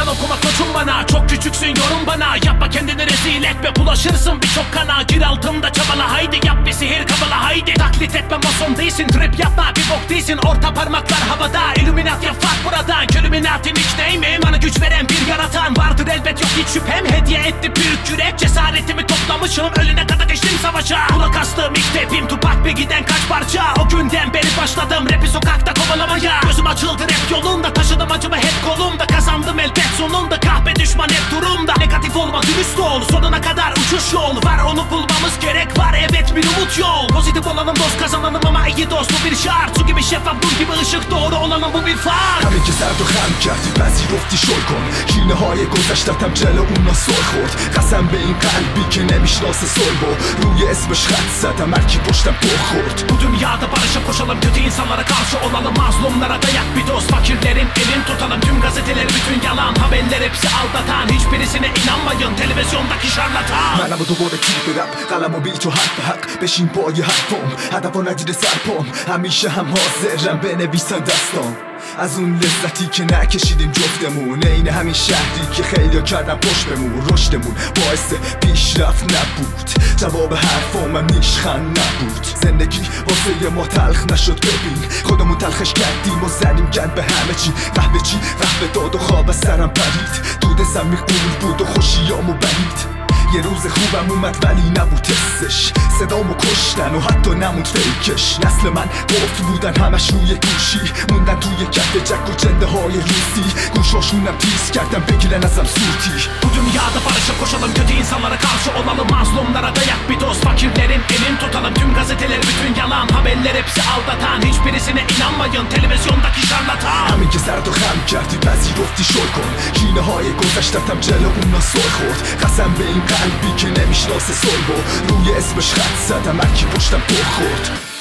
meydan okuma koçum bana. Çok küçüksün yorum bana, yapma kendini rezil etme, bulaşırsın birçok kana. Gir altımda çabala haydi, yap bir sihir kabala haydi. Taklit etme mason değilsin, trip yapma bir bok değilsin. Orta parmaklar havada, illuminat yap fark buradan. Illuminatin hiç neyim, bana güç veren bir yaratan vardır elbet, yok hiç şüphem. Hediye etti büyük yürek, cesaretimi toplamışım, ölüne kadar geçtim savaşa. Kulak astım ilk tepim, Tupac bir giden kaç parça. O günden beri başladım rapi sokakta kovalamaya. Gözüm açıldı rap yolunda, taşıdım acımı hep kolumda. Kazandım elbet sonunda, kahpe düşman hep durumda. Negatif olma dürüst ol, sonuna kadar uçuş yol var, onu bulmamız gerek, var evet bir umut yol. Pozitif olalım dost kazanalım ama iyi dost bu bir şart. Su gibi şeffaf dur gibi ışık, doğru olalım bu bir fark. همه که زرد و خم کردی پذیرفتی شل کن کینه های گذشتتم جلو اونا سر خورد قسم به این قلبی که نمیشناسه سربو روی اسمش خط زدم هرکی پشتم پر خورد. Bu dünyada barışa koşalım, kötü insanlara karşı olalım, mazlumlara dayak bir dost, fakirlerin elin tutalım. Tüm gazeteler bütün yalan, haberler hepsi aldatan, hiçbirisine inanmayın televizyondaki şarlatan. منم و دوباره کی برم قلم و بی تو حق به حق بشین پای حرفم هدف و نگیره سرپام همیشه هم حاضرم بنویسم دستام از اون لذتی که نکشیدیم جفتمون عین همین شهری که خیلیا کردن پشتمون رشدمون باعث پیشرفت نبود جواب حرفام هم نیشخند نبود زندگی واسه ما تلخ نشد ببین خودمون تلخش کردیم و زدیم گند به همه چی قهوه داد و خواب از سرم پرید دود زمین قول بود و خوشیامو برید یه روز خوبم اومد ولی نبود حسش صدامو کشتن و حتی نموند فیکش نسل من قفل بودن همش روی گوشی موندن توی کف جک و جنده های روسی گوشاشونم تیز کردن بگیرن ازم سوتی. Bu dünyada barışa koşalım, kötü insanlara karşı olalım, mazlumlara dayak bir dost, fakirlerin elin tutalım. Tüm gazeteler bütün yalan, haberler hepsi aldatan, hiçbirisine inanmayın televizyondaki şarlatan. همین که زرد و خم کردی پذیرفتی شل کن کینه های گذشتتم جلو اونا سر خورد قسم به این قلبی که نمیشناسه سربو روی اسمش خط زدم هرکی پشتم پر خورد.